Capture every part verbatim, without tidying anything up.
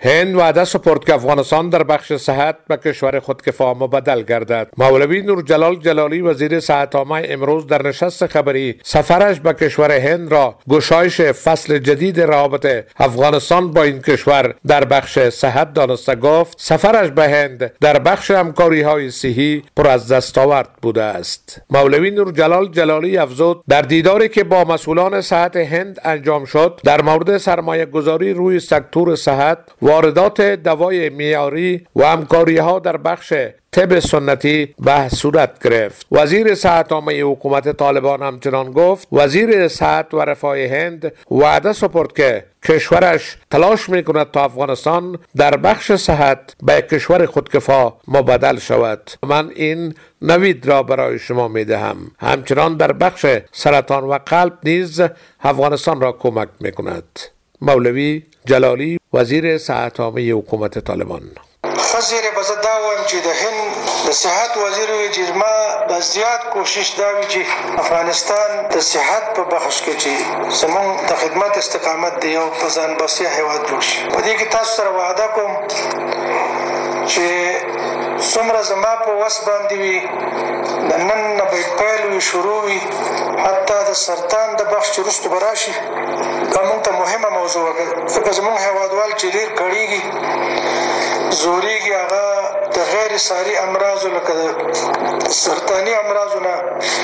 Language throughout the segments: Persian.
هند وعده سپرد که افغانستان در بخش صحت به کشور خودکفا مبدل گردد. مولوی نورجلال جلالی وزیر صحت عامه امروز در نشست خبری سفرش به کشور هند را گشایش فصل جدید روابط افغانستان با این کشور در بخش صحت دانسته گفت سفرش به هند در بخش همکاری های صحی پر از دستاورد بوده است. مولوی نورجلال جلالی افزود در دیداری که با مسئولان صحت هند انجام شد در مورد سرمایه گذاری روی سکتور صحت، واردات دوای معیاری و همکاری ها در بخش طب سنتی بحث صورت گرفت. وزیر صحت عامه حکومت طالبان همچنان گفت وزیر صحت و رفاه هند وعده سپرد که کشورش تلاش میکند تا افغانستان در بخش صحت به کشور خودکفا مبدل شود. من این نوید را برای شما میدهم. همچنان در بخش سرطان و قلب نیز افغانستان را کمک میکند. مولوی جلالی وزیر صحت عامه حکومت طالبان. خزیر بزه دا وایم چې د هند د صحت وزیر وی چې ما د زیات کوشش دا وی چې افغانستان د صحت په بخش کې چې زمون د خدمت استقامت دی او په ځان بسیا هیواد جوړ شي. په دې کې تاسو سره وعده کوم چې څومره زما په وس باندې وي د نن نه به پیل وي شروع وي حتی د سرطان د بخش چې وروسته به راشي دا موږ ته مهمه موضوع ده ځکه زموږ هیوادوال چې ډېر کړېږي زوریږي هغه د غیر ساري امراضو لکه د سرطاني امراضو نه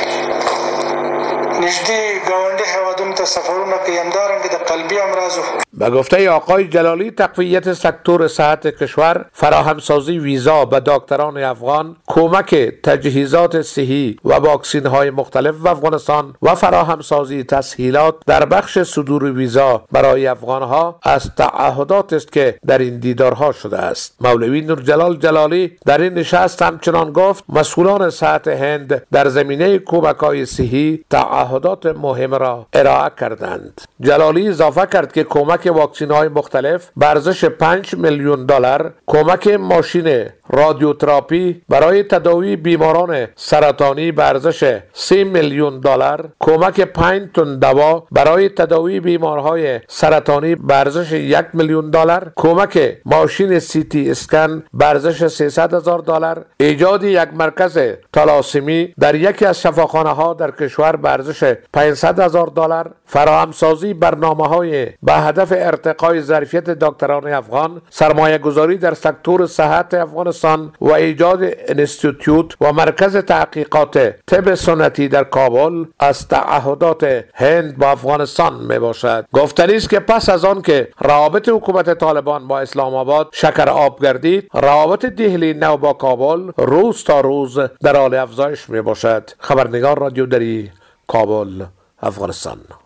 نږدې ګاونډي هیوادونو ته سفرونه کوي همدارنګه د قلبي امراضو. به گفته آقای جلالی تقویت سکتور صحت کشور، فراهمسازی ویزا به دکتران افغان، کمک تجهیزات صحی و واکسین های مختلف و افغانستان و فراهمسازی تسهیلات در بخش صدور ویزا برای افغان ها از تعهدات است که در این دیدارها شده است. مولوی نورجلال جلالی در این نشست همچنان گفت مسئولان صحت هند در زمینه کمک های صحی تعهدات مهم را ارائه کردند. جلالی اضافه کرد که کمک واکسین های مختلف به ارزش پنج میلیون دلار، کمک ماشین رادیوتراپی برای تداوی بیماران سرطانی به ارزش سه میلیون دلار، کمک پنج تن دوا برای تداوی بیمارهای سرطانی به ارزش یک میلیون دلار، کمک ماشین سی تی اسکن به ارزش سیصد هزار دلار، ایجاد یک مرکز تالاسمی در یکی از شفاخانه ها در کشور به ارزش پانصد هزار دلار، فراهمسازی برنامه‌های به هدف ارتقای ظرفیت دکتران افغان، سرمایه گذاری در سکتور صحت افغانستان و ایجاد انستیتوت و مرکز تحقیقات طب سنتی در کابل از تعهدات هند با افغانستان می باشد. گفتنی است که پس از آن که روابط حکومت طالبان با اسلام آباد شکر آب گردید، روابط دهلی نو با کابل روز تا روز در حال افزایش می باشد. خبرنگار رادیو دری، کابل، افغانستان.